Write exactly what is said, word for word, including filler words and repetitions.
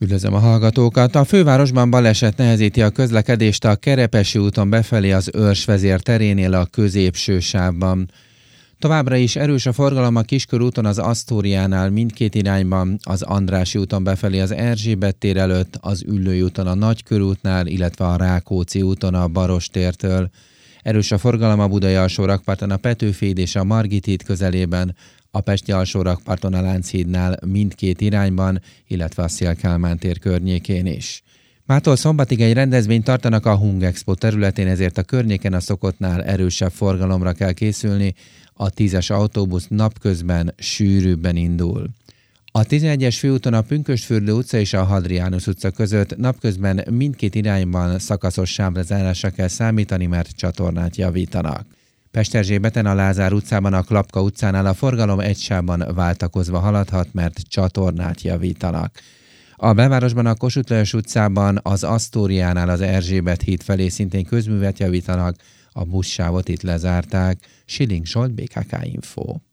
Üdvözlöm a hallgatókat! A fővárosban baleset nehezíti a közlekedést a Kerepesi úton befelé az Őrs vezér terénél a középső sávban. Továbbra is erős a forgalom a Kiskörúton az Asztóriánál mindkét irányban, az Andrássy úton befelé az Erzsébet tér előtt, az Üllői úton a Nagykörútnál, illetve a Rákóczi úton a Barostértől. Erős a forgalom a Budai alsórakparton a Petőfi híd és a Margit híd közelében, a Pesti alsórakparton a Lánchídnál mindkét irányban, illetve a Széll-Kálmán tér környékén is. Mától szombatig egy rendezvényt tartanak a Hungexpo területén, ezért a környéken a szokottnál erősebb forgalomra kell készülni, a tízes autóbusz napközben sűrűbben indul. A tizenegyes főúton a Pünkösdfürdő utca és a Hadrianus utca között napközben mindkét irányban szakaszos sávlezárásra kell számítani, mert csatornát javítanak. Pesterzsébeten a Lázár utcában a Klapka utcánál a forgalom egy sávban váltakozva haladhat, mert csatornát javítanak. A belvárosban a Kossuth Lajos utcában az Asztóriánál az Erzsébet híd felé szintén közművet javítanak, a buszsávot itt lezárták. Schilling Zsolt, bé ká ká Info.